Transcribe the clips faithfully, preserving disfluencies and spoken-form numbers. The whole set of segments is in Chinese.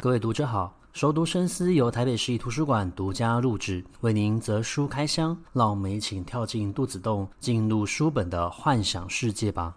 各位读者好，熟读深思由台北市立图书馆独家录制，为您择书开箱，让我们一起跳进肚子洞，进入书本的幻想世界吧。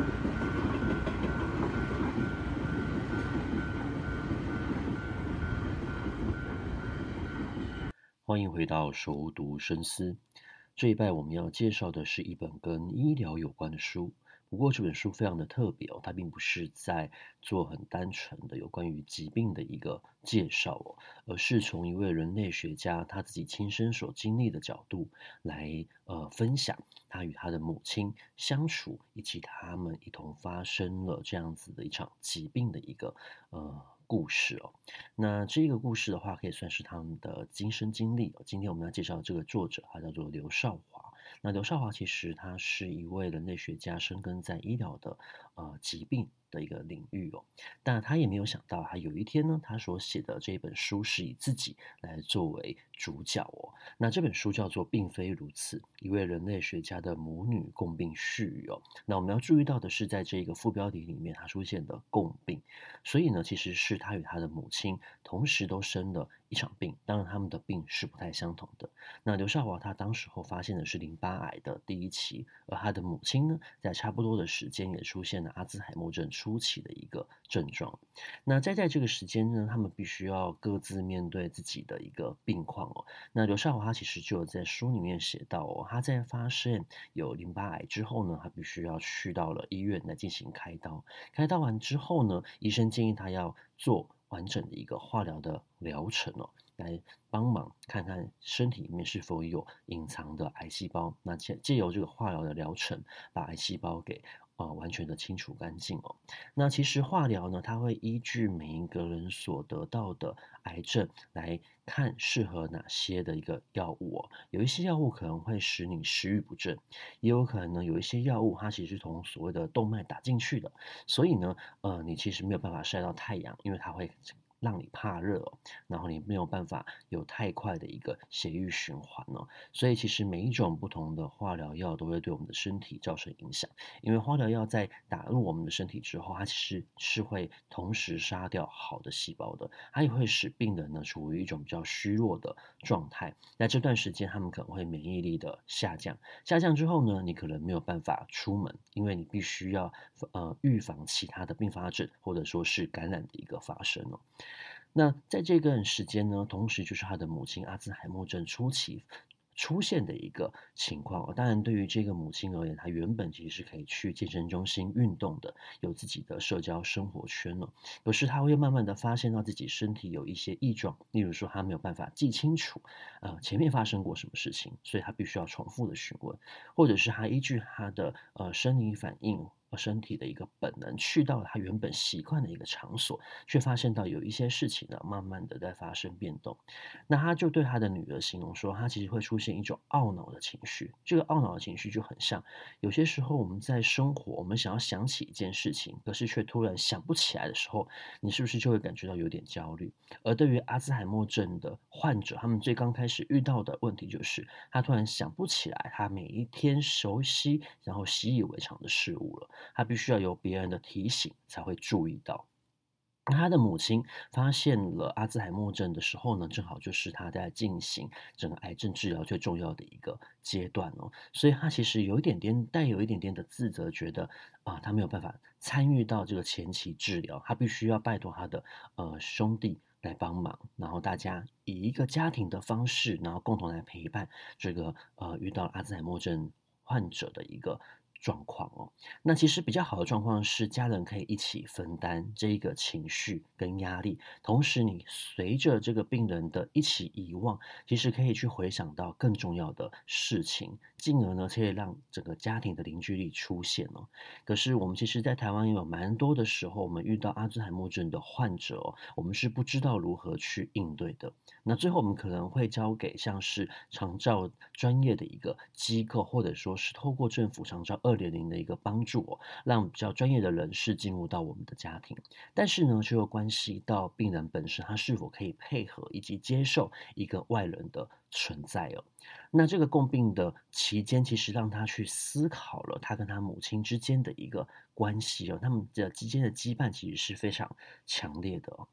欢迎回到熟读深思。这一拜我们要介绍的是一本跟医疗有关的书，不过这本书非常的特别哦，它并不是在做很单纯的有关于疾病的一个介绍哦，而是从一位人类学家他自己亲身所经历的角度来呃分享他与他的母亲相处，以及他们一同发生了这样子的一场疾病的一个呃故事哦。那这个故事的话，可以算是他们的亲身经历哦。今天我们要介绍的这个作者，他叫做刘少华。那刘少华其实他是一位人类学家，深耕在医疗的呃疾病的一个领域哦。但他也没有想到，他有一天呢，他所写的这一本书是以自己来作为主角哦。那这本书叫做《并非如此：一位人类学家的母女共病絮语》哦。那我们要注意到的是，在这个副标题里面，它出现的共病，所以呢，其实是他与他的母亲同时都生了一场病，当然他们的病是不太相同的。那刘少华他当时候发现的是淋巴癌的第一期，而他的母亲呢，在差不多的时间也出现了阿兹海默症初期的一个症状。那在在这个时间呢，他们必须要各自面对自己的一个病况哦。那刘少华他其实就有在书里面写到哦，他在发现有淋巴癌之后呢，他必须要去到了医院来进行开刀。开刀完之后呢，医生建议他要做完整的一个化疗的疗程哦，来帮忙看看身体里面是否有隐藏的癌细胞。那借借由这个化疗的疗程，把癌细胞给呃完全的清除干净哦。那其实化疗呢，它会依据每一个人所得到的癌症来看适合哪些的一个药物哦。有一些药物可能会使你食欲不振，也有可能呢有一些药物它其实是从所谓的动脉打进去的，所以呢，呃，你其实没有办法晒到太阳，因为它会让你怕热哦，然后你没有办法有太快的一个血液循环哦，所以其实每一种不同的化疗药都会对我们的身体造成影响，因为化疗药在打入我们的身体之后，它其实是会同时杀掉好的细胞的，它也会使病人呢处于一种比较虚弱的状态。在这段时间，他们可能会免疫力的下降，下降之后呢，你可能没有办法出门，因为你必须要呃预防其他的并发症或者说是感染的一个发生哦。那在这段时间呢，同时就是他的母亲阿兹海默症初期出现的一个情况哦。当然，对于这个母亲而言，她原本其实是可以去健身中心运动的，有自己的社交生活圈哦。可是她会慢慢的发现到自己身体有一些异状，例如说她没有办法记清楚，呃，前面发生过什么事情，所以她必须要重复的询问，或者是她依据她的呃生理反应。身体的一个本能去到他原本习惯的一个场所，却发现到有一些事情呢，慢慢的在发生变动。那他就对他的女儿形容说，他其实会出现一种懊恼的情绪。这个懊恼的情绪就很像，有些时候我们在生活，我们想要想起一件事情，可是却突然想不起来的时候，你是不是就会感觉到有点焦虑？而对于阿兹海默症的患者，他们最刚开始遇到的问题就是，他突然想不起来他每一天熟悉然后习以为常的事物了。他必须要有别人的提醒才会注意到。他的母亲发现了阿兹海默症的时候呢，正好就是他在进行整个癌症治疗最重要的一个阶段哦，所以他其实有一点点带有一点点的自责，觉得啊，他没有办法参与到这个前期治疗，他必须要拜托他的呃兄弟来帮忙，然后大家以一个家庭的方式，然后共同来陪伴这个呃遇到阿兹海默症患者的一个状况哦。那其实比较好的状况是，家人可以一起分担这个情绪跟压力，同时你随着这个病人的一起遗忘，其实可以去回想到更重要的事情，进而呢可以让整个家庭的凝聚力出现哦。可是我们其实在台湾也有蛮多的时候，我们遇到阿兹海默症的患者哦，我们是不知道如何去应对的。那最后我们可能会交给像是长照专业的一个机构，或者说是透过政府长照二点零的一个帮助哦，让比较专业的人士进入到我们的家庭。但是呢，却又关系到病人本身他是否可以配合以及接受一个外人的存在哦。那这个共病的期间，其实让他去思考了他跟他母亲之间的一个关系哦，他们的之间的羁绊其实是非常强烈的哦。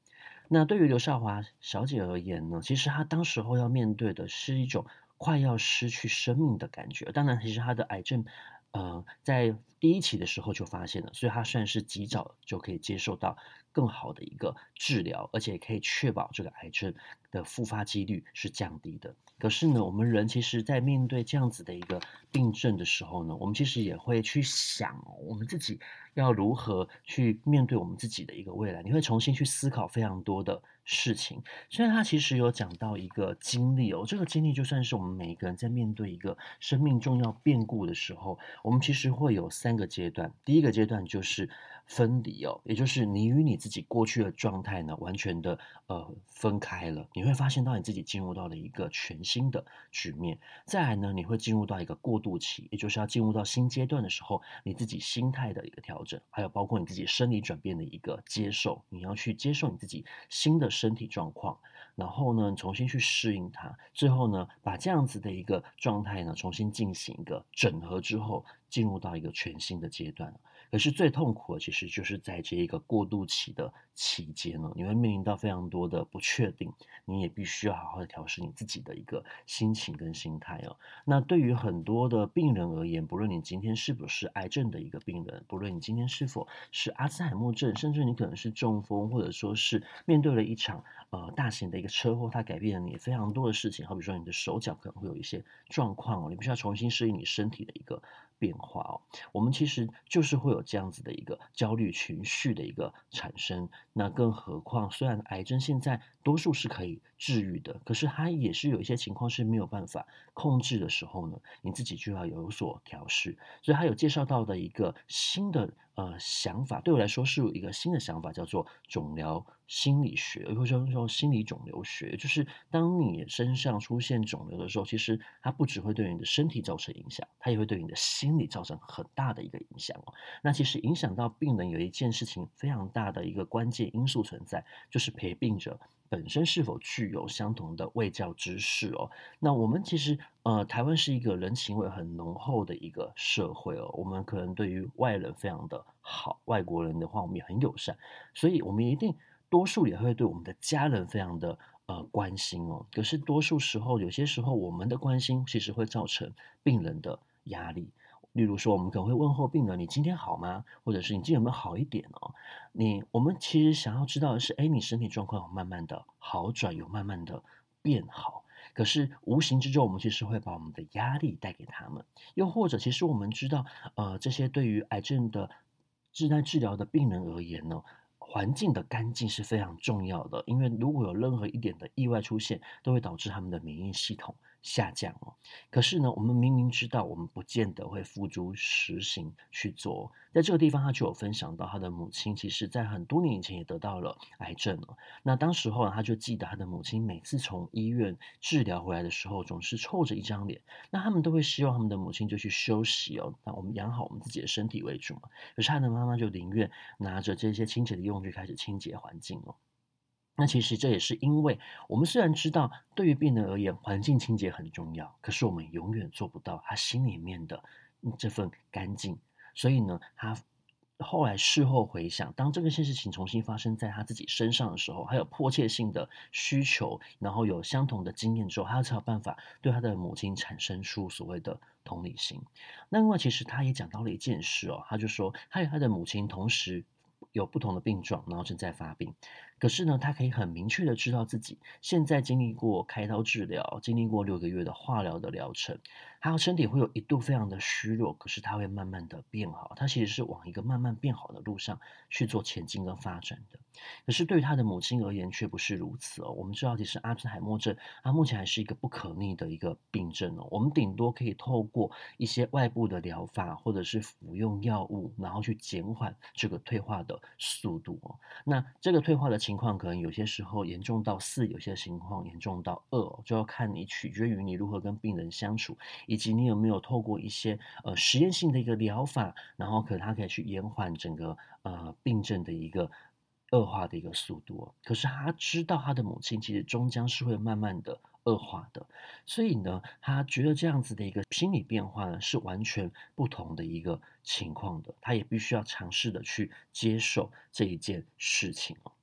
那对于刘少华小姐而言呢，其实她当时候要面对的是一种快要失去生命的感觉。当然，其实她的癌症，呃，在第一期的时候就发现了，所以她算是及早就可以接受到更好的一个治疗，而且可以确保这个癌症的复发几率是降低的。可是呢，我们人其实在面对这样子的一个病症的时候呢，我们其实也会去想我们自己要如何去面对我们自己的一个未来，你会重新去思考非常多的事情。虽然他其实有讲到一个经历哦，这个经历就算是我们每一个人在面对一个生命重要变故的时候，我们其实会有三个阶段。第一个阶段就是分离哦，也就是你与你自己过去的状态呢，完全的呃分开了。你会发现到你自己进入到了一个全新的局面。再来呢，你会进入到一个过渡期，也就是要进入到新阶段的时候，你自己心态的一个调整，还有包括你自己生理转变的一个接受，你要去接受你自己新的身体状况，然后呢，重新去适应它，最后呢，把这样子的一个状态呢，重新进行一个整合之后，进入到一个全新的阶段。可是最痛苦的其实就是在这一个过渡期的期间呢，你会面临到非常多的不确定，你也必须要好好的调试你自己的一个心情跟心态哦。那对于很多的病人而言，不论你今天是不是癌症的一个病人，不论你今天是否是阿兹海默症，甚至你可能是中风，或者说是面对了一场呃大型的一个车祸，它改变了你非常多的事情，好比说你的手脚可能会有一些状况哦，你必须要重新适应你身体的一个变化哦。我们其实就是会有这样子的一个焦虑情绪的一个产生。那更何况，虽然癌症现在多数是可以治愈的，可是它也是有一些情况是没有办法控制的时候呢，你自己就要有所调试。所以他有介绍到的一个新的呃想法，对我来说是一个新的想法，叫做肿瘤心理学，或者说心理肿瘤学。就是当你身上出现肿瘤的时候，其实它不只会对你的身体造成影响，它也会对你的心理造成很大的一个影响哦。那其实影响到病人有一件事情非常大的一个关键因素存在，就是陪病者本身是否具有相同的卫教知识哦。那我们其实呃，台湾是一个人情味很浓厚的一个社会哦，我们可能对于外人非常的好，外国人的话我们也很友善，所以我们一定多数也会对我们的家人非常的呃关心哦。可是多数时候，有些时候我们的关心其实会造成病人的压力。例如说，我们可能会问候病人：“你今天好吗？”或者是“你今天有没有好一点哦？”你我们其实想要知道的是，哎，你身体状况有慢慢的好转，有慢慢的变好。可是无形之中，我们其实会把我们的压力带给他们。又或者，其实我们知道，呃，这些对于癌症的治在治疗的病人而言呢，环境的干净是非常重要的，因为如果有任何一点的意外出现，都会导致他们的免疫系统下降哦。可是呢，我们明明知道，我们不见得会付诸实行去做。在这个地方，他就有分享到，他的母亲其实在很多年以前也得到了癌症了。那当时候呢，他就记得他的母亲每次从医院治疗回来的时候，总是臭着一张脸。那他们都会希望他们的母亲就去休息哦，那我们养好我们自己的身体为主嘛。可是他的妈妈就宁愿拿着这些清洁的用具开始清洁环境哦。那其实这也是因为我们虽然知道对于病人而言环境清洁很重要，可是我们永远做不到他心里面的这份干净。所以呢，他后来事后回想，当这个件事情重新发生在他自己身上的时候，还有迫切性的需求，然后有相同的经验之后，他才有办法对他的母亲产生出所谓的同理心。那另外，其实他也讲到了一件事哦，他就说，他与他的母亲同时有不同的病状，然后正在发病。可是呢，他可以很明确的知道自己现在经历过开刀治疗，经历过六个月的化疗的疗程，他身体会有一度非常的虚弱，可是他会慢慢的变好，他其实是往一个慢慢变好的路上去做前进跟发展的。可是对于他的母亲而言却不是如此哦。我们知道，其实阿兹海默症，它目前还是一个不可逆的一个病症哦。我们顶多可以透过一些外部的疗法，或者是服用药物，然后去减缓这个退化的速度哦。那这个退化的情况，可能有些时候严重到四，有些情况严重到二哦，就要看你取决于你如何跟病人相处，以及你有没有透过一些呃实验性的一个疗法，然后可它可以去延缓整个呃病症的一个恶化的一个速度哦。可是他知道他的母亲其实终将是会慢慢的恶化的，所以呢，他觉得这样子的一个心理变化呢，是完全不同的一个情况的，他也必须要尝试的去接受这一件事情哦。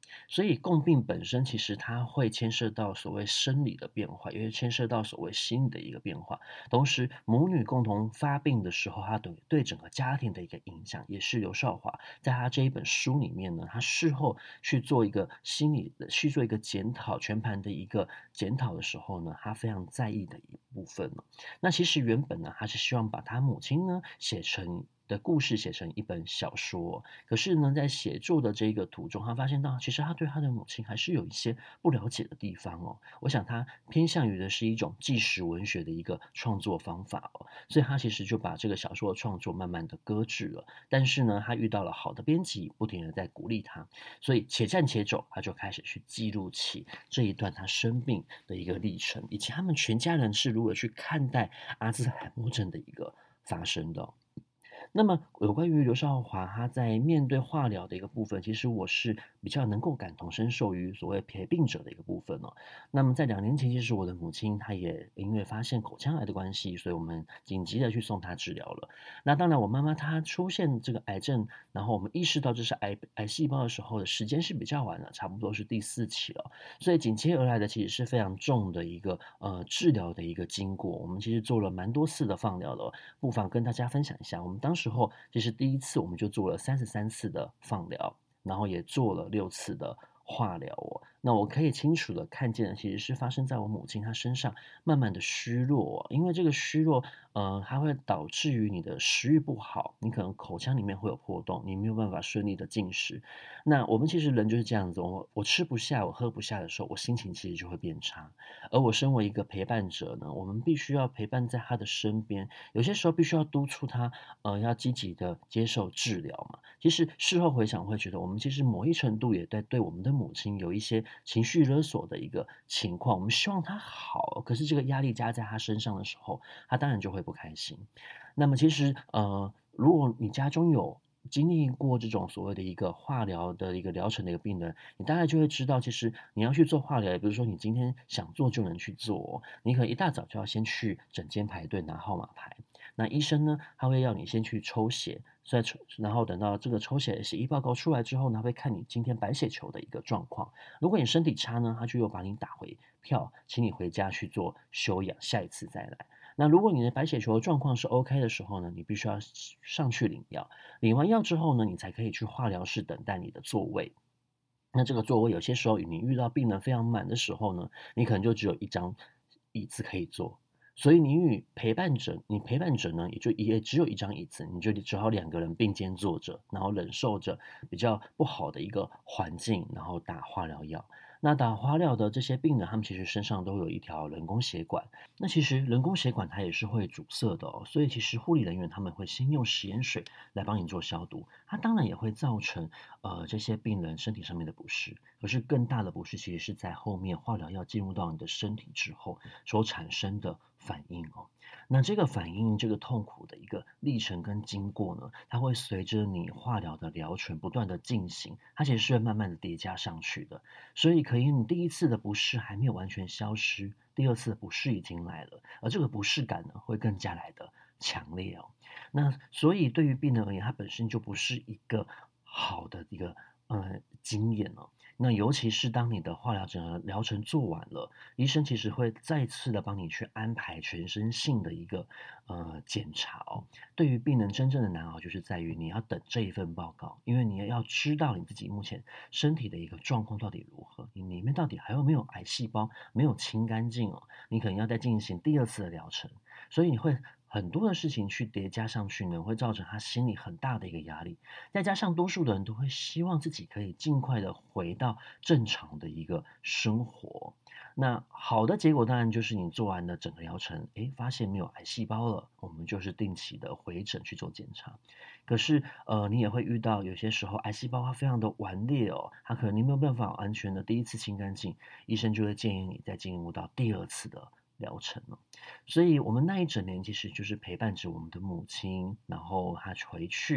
所以共病本身其实它会牵涉到所谓生理的变化，也会牵涉到所谓心理的一个变化。同时，母女共同发病的时候，它对对整个家庭的一个影响，也是刘少华在他这一本书里面呢，他事后去做一个心理的去做一个检讨，全盘的一个检讨的时候呢，他非常在意的一部分呢。那其实原本呢，他是希望把他母亲呢写成的故事写成一本小说，可是呢，在写作的这个途中，他发现到其实他对他的母亲还是有一些不了解的地方哦。我想他偏向于的是一种纪实文学的一个创作方法哦，所以他其实就把这个小说的创作慢慢的搁置了。但是呢，他遇到了好的编辑，不停的在鼓励他，所以且战且走，他就开始去记录起这一段他生病的一个历程，以及他们全家人是如何去看待阿兹海默症的一个发生的哦。那么有关于刘少华他在面对化疗的一个部分，其实我是比较能够感同身受于所谓陪病者的一个部分哦。那么在两年前，其实我的母亲她也因为发现口腔癌的关系，所以我们紧急的去送她治疗了。那当然，我妈妈她出现这个癌症，然后我们意识到这是癌癌细胞的时候的时间是比较晚了，差不多是第四期了。所以紧接而来的其实是非常重的一个呃治疗的一个经过。我们其实做了蛮多次的放疗的哦，不妨跟大家分享一下。我们当时候其实第一次我们就做了三十三次的放疗，然后也做了六次的化疗哦。那我可以清楚的看见的其实是发生在我母亲她身上慢慢的虚弱哦，因为这个虚弱呃，它会导致于你的食欲不好，你可能口腔里面会有破洞，你没有办法顺利的进食。那我们其实人就是这样子，我我吃不下，我喝不下的时候，我心情其实就会变差。而我身为一个陪伴者呢，我们必须要陪伴在他的身边，有些时候必须要督促他，呃，要积极的接受治疗嘛。其实事后回想会觉得，我们其实某一程度也在对我们的母亲有一些情绪勒索的一个情况，我们希望她好，可是这个压力加在她身上的时候，她当然就会不开心。那么其实呃，如果你家中有经历过这种所谓的一个化疗的一个疗程的一个病人，你大概就会知道，其实你要去做化疗，也不是说你今天想做就能去做哦，你可能一大早就要先去诊间排队拿号码牌。那医生呢，他会要你先去抽血，再抽，然后等到这个抽血的血液报告出来之后呢，他会看你今天白血球的一个状况。如果你身体差呢，他就又把你打回票，请你回家去做休养，下一次再来。那如果你的白血球的状况是 OK 的时候呢，你必须要上去领药，领完药之后呢，你才可以去化疗室等待你的座位。那这个座位有些时候你遇到病人非常满的时候呢，你可能就只有一张椅子可以坐。所以你与陪伴者，你陪伴者呢，也就也只有一张椅子，你就只好两个人并肩坐着，然后忍受着比较不好的一个环境，然后打化疗药。那打化疗的这些病人，他们其实身上都有一条人工血管。那其实人工血管它也是会阻塞的哦，所以其实护理人员他们会先用食盐水来帮你做消毒，它当然也会造成呃这些病人身体上面的不适。可是更大的不适其实是在后面化疗药进入到你的身体之后所产生的反应哦。那这个反应，这个痛苦的一个历程跟经过呢，它会随着你化疗的疗程不断的进行，它其实是会慢慢的叠加上去的。所以可以你第一次的不适还没有完全消失，第二次的不适已经来了，而这个不适感呢，会更加来的强烈哦。那所以对于病人而言，它本身就不是一个好的一个呃经验哦。那尤其是当你的化疗整个疗程做完了，医生其实会再次的帮你去安排全身性的一个呃检查哦。对于病人真正的难熬，就是在于你要等这一份报告，因为你要知道你自己目前身体的一个状况到底如何，你里面到底还有没有癌细胞没有清干净哦，你可能要再进行第二次的疗程，所以你会很多的事情去叠加上去呢，会造成他心里很大的一个压力。再加上多数的人都会希望自己可以尽快的回到正常的一个生活。那好的结果当然就是你做完了整个疗程，诶，发现没有癌细胞了，我们就是定期的回诊去做检查。可是呃，你也会遇到有些时候癌细胞它非常的顽劣哦，它可能你没有办法完全的第一次清干净，医生就会建议你再进入到第二次的疗程了。所以我们那一整年其实就是陪伴着我们的母亲，然后她回去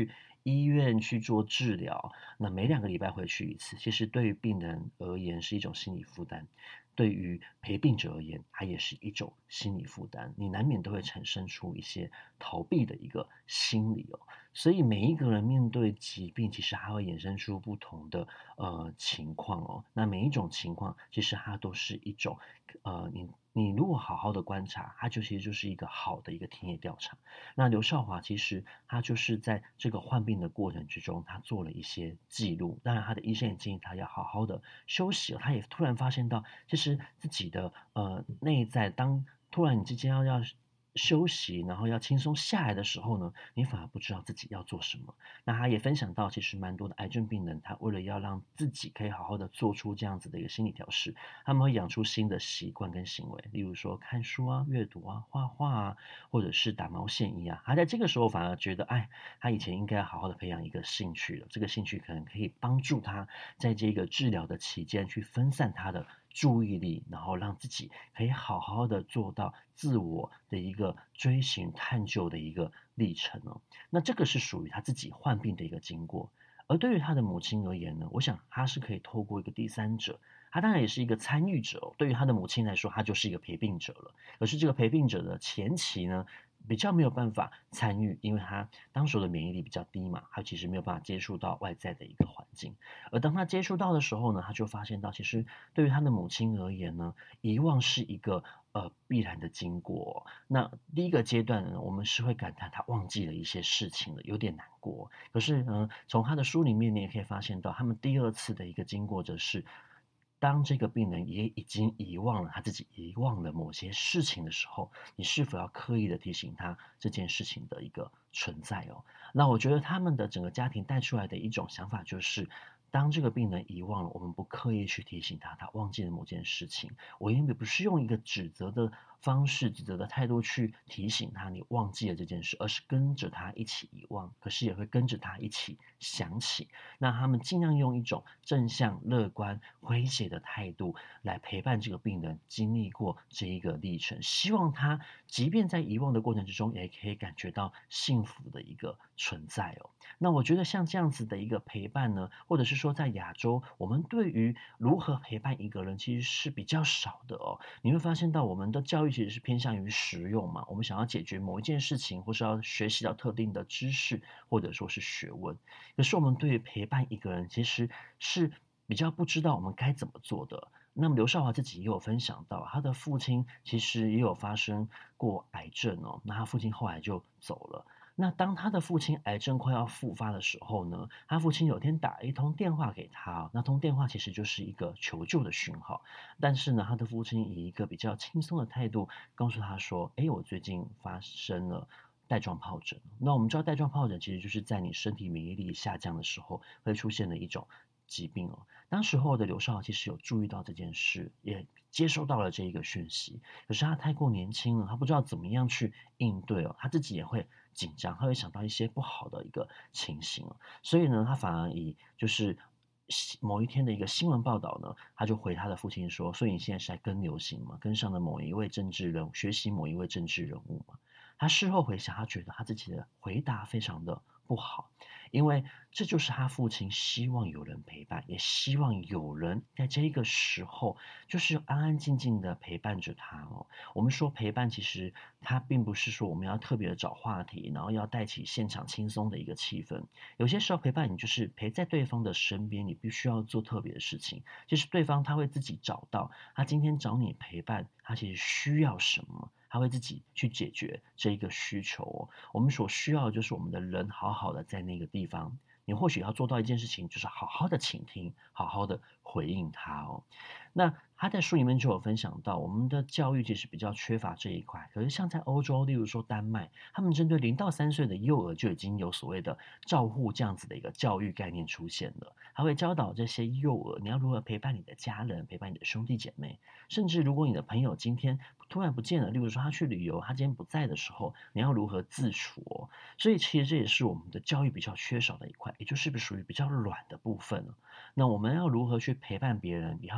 医院去做治疗，那每两个礼拜回去一次，其实对于病人而言是一种心理负担，对于陪病者而言，它也是一种心理负担，你难免都会产生出一些逃避的一个心理哦。所以每一个人面对疾病，其实它会衍生出不同的呃情况哦。那每一种情况，其实它都是一种呃，你你如果好好的观察，它就其实就是一个好的一个田野调查。那刘少华其实他就是在这个患病的过程之中，他做了一些记录。当然，他的医生也建议他要好好的休息。他也突然发现到，其实自己的呃内在，当突然你之间要要休息，然后要轻松下来的时候呢，你反而不知道自己要做什么。那他也分享到，其实蛮多的癌症病人，他为了要让自己可以好好的做出这样子的一个心理调试，他们会养出新的习惯跟行为，例如说看书啊、阅读啊、画画啊，或者是打毛线衣啊。他在这个时候反而觉得，哎，他以前应该好好的培养一个兴趣了，这个兴趣可能可以帮助他在这个治疗的期间去分散他的注意力，然后让自己可以好好的做到自我的一个追寻探究的一个历程哦。那这个是属于他自己患病的一个经过。而对于他的母亲而言呢，我想他是可以透过一个第三者，他当然也是一个参与者哦。对于他的母亲来说，他就是一个陪病者了。可是这个陪病者的前期呢，比较没有办法参与，因为他当时的免疫力比较低嘛，他其实没有办法接触到外在的一个环境。而当他接触到的时候呢，他就发现到，其实对于他的母亲而言呢，遗忘是一个呃必然的经过哦。那第一个阶段呢，我们是会感叹他忘记了一些事情了，有点难过。可是呢，从他的书里面，你也可以发现到，他们第二次的一个经过则是，当这个病人也已经遗忘了他自己遗忘了某些事情的时候，你是否要刻意的提醒他这件事情的一个存在哦？那我觉得他们的整个家庭带出来的一种想法就是，当这个病人遗忘了，我们不刻意去提醒他，他忘记了某件事情，我也不是用一个指责的方式、指责的态度去提醒他你忘记了这件事，而是跟着他一起遗忘，可是也会跟着他一起想起。那他们尽量用一种正向、乐观、诙谐的态度来陪伴这个病人经历过这一个历程，希望他即便在遗忘的过程之中，也可以感觉到幸福的一个存在哦。那我觉得像这样子的一个陪伴呢，或者是说在亚洲，我们对于如何陪伴一个人其实是比较少的哦。你会发现到我们的教育其实是偏向于实用嘛，我们想要解决某一件事情，或是要学习到特定的知识，或者说是学问。可是我们对于陪伴一个人，其实是比较不知道我们该怎么做的。那么刘少华自己也有分享到，他的父亲其实也有发生过癌症哦，那他父亲后来就走了。那当他的父亲癌症快要复发的时候呢，他父亲有天打了一通电话给他，那通电话其实就是一个求救的讯号。但是呢，他的父亲以一个比较轻松的态度告诉他说：“诶，我最近发生了带状疱疹。”那我们知道带状疱疹其实就是在你身体免疫力下降的时候会出现的一种疾病哦。当时候的刘少华其实有注意到这件事，也接收到了这一个讯息，可是他太过年轻了，他不知道怎么样去应对哦，他自己也会紧张，他会想到一些不好的一个情形哦，所以呢，他反而以就是某一天的一个新闻报道呢，他就回他的父亲说：“所以你现在是在跟流行吗？跟上了某一位政治人物，学习某一位政治人物吗？”他事后回想，他觉得他自己的回答非常的不好，因为这就是他父亲希望有人陪伴，也希望有人在这个时候就是安安静静的陪伴着他哦。我们说陪伴，其实它并不是说我们要特别的找话题，然后要带起现场轻松的一个气氛。有些时候陪伴你就是陪在对方的身边，你必须要做特别的事情。其实对方他会自己找到，他今天找你陪伴，他其实需要什么。他会自己去解决这一个需求哦。我们所需要的就是我们的人好好的在那个地方。你或许要做到一件事情，就是好好的倾听，好好的回应他哦。那他在书里面就有分享到，我们的教育其实比较缺乏这一块。可是像在欧洲，例如说丹麦，他们针对零到三岁的幼儿就已经有所谓的照护这样子的一个教育概念出现了。他会教导这些幼儿，你要如何陪伴你的家人，陪伴你的兄弟姐妹，甚至如果你的朋友今天突然不见了，例如说他去旅游，他今天不在的时候，你要如何自处哦？所以其实这也是我们的教育比较缺少的一块，也就是属于比较软的部分了。那我们要如何去陪伴别人，也要如何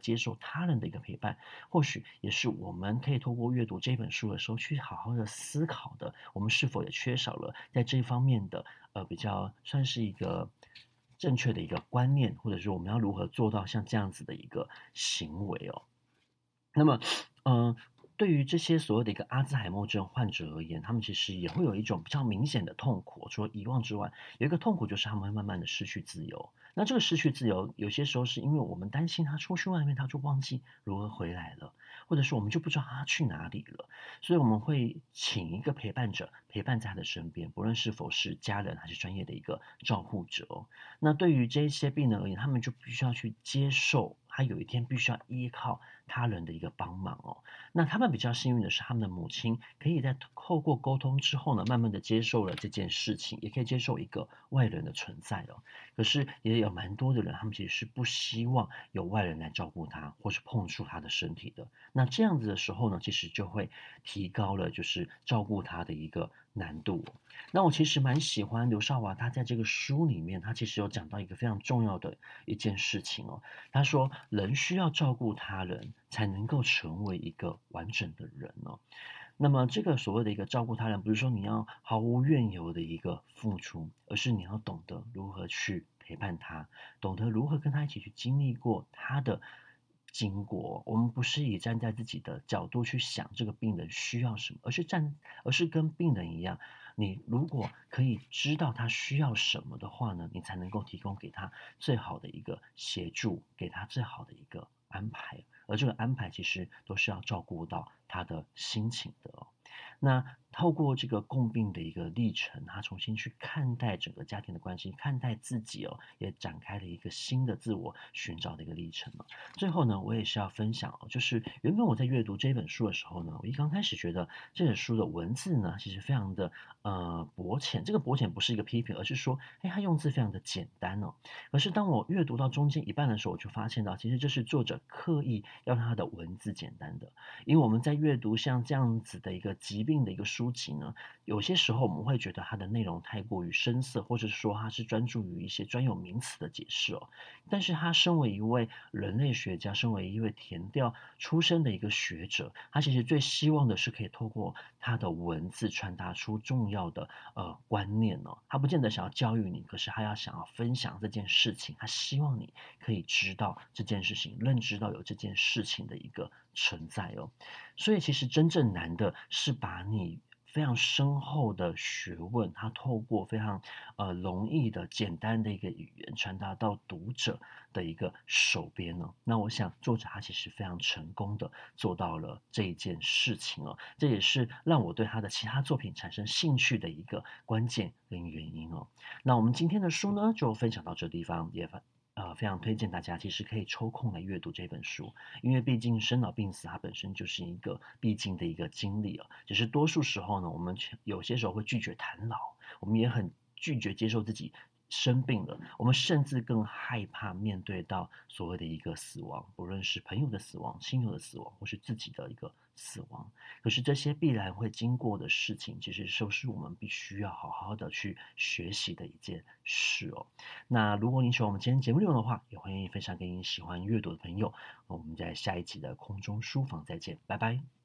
接受他人的一个陪伴，或许也是我们可以透过阅读这本书的时候去好好的思考的，我们是否也缺少了在这方面的呃比较算是一个正确的一个观念，或者说我们要如何做到像这样子的一个行为哦。那么，嗯、呃对于这些所谓的一个阿兹海默症患者而言，他们其实也会有一种比较明显的痛苦。除了遗忘之外，有一个痛苦就是他们会慢慢的失去自由。那这个失去自由，有些时候是因为我们担心他出去外面，他就忘记如何回来了，或者是我们就不知道他去哪里了，所以我们会请一个陪伴者陪伴在他的身边，不论是否是家人还是专业的一个照护者哦。那对于这些病人而言，他们就必须要去接受，他有一天必须要依靠他人的一个帮忙哦。那他们比较幸运的是，他们的母亲可以在透过沟通之后呢，慢慢的接受了这件事情，也可以接受一个外人的存在哦。可是也有蛮多的人，他们其实是不希望有外人来照顾他，或是碰触他的身体的。那这样子的时候呢，其实就会提高了就是照顾他的一个难度哦。那我其实蛮喜欢刘少华，他在这个书里面，他其实有讲到一个非常重要的一件事情哦。他说，人需要照顾他人，才能够成为一个完整的人哦。那么，这个所谓的一个照顾他人，不是说你要毫无怨尤的一个付出，而是你要懂得如何去陪伴他，懂得如何跟他一起去经历过他的经过。我们不是以站在自己的角度去想这个病人需要什么，而是站，而是跟病人一样。你如果可以知道他需要什么的话呢，你才能够提供给他最好的一个协助，给他最好的一个安排。而这个安排其实都是要照顾到他的心情的哦。那透过这个共病的一个历程，他重新去看待整个家庭的关系，看待自己哦，也展开了一个新的自我寻找的一个历程哦。最后呢，我也是要分享哦，就是原本我在阅读这本书的时候呢，我一刚开始觉得这本书的文字呢，其实非常的呃薄浅。这个薄浅不是一个批评，而是说，哎，他用字非常的简单哦。可是当我阅读到中间一半的时候，我就发现到，其实这是作者刻意要让他的文字简单的。因为我们在阅读像这样子的一个疾病的一个书籍呢，有些时候我们会觉得它的内容太过于深涩，或者是说它是专注于一些专有名词的解释哦。但是他身为一位人类学家，身为一位填调出身的一个学者，他其实最希望的是可以透过他的文字传达出重要的呃观念哦。他不见得想要教育你，可是他要想要分享这件事情，他希望你可以知道这件事情，认知到有这件事情的一个存在哦。所以其实真正难的是把你非常深厚的学问，它透过非常呃容易的、简单的一个语言传达到读者的一个手边呢。那我想作者他其实非常成功的做到了这一件事情哦，这也是让我对他的其他作品产生兴趣的一个关键跟原因哦。那我们今天的书呢，就分享到这地方，也呃非常推荐大家其实可以抽空来阅读这本书。因为毕竟生老病死它本身就是一个必经的一个经历啊，只是多数时候呢，我们有些时候会拒绝谈老，我们也很拒绝接受自己生病了，我们甚至更害怕面对到所谓的一个死亡，不论是朋友的死亡、亲友的死亡，或是自己的一个死亡。可是这些必然会经过的事情，其实都是我们必须要好好的去学习的一件事哦。那如果你喜欢我们今天节目内容的话，也欢迎分享给你喜欢阅读的朋友。我们在下一集的空中书房再见，拜拜。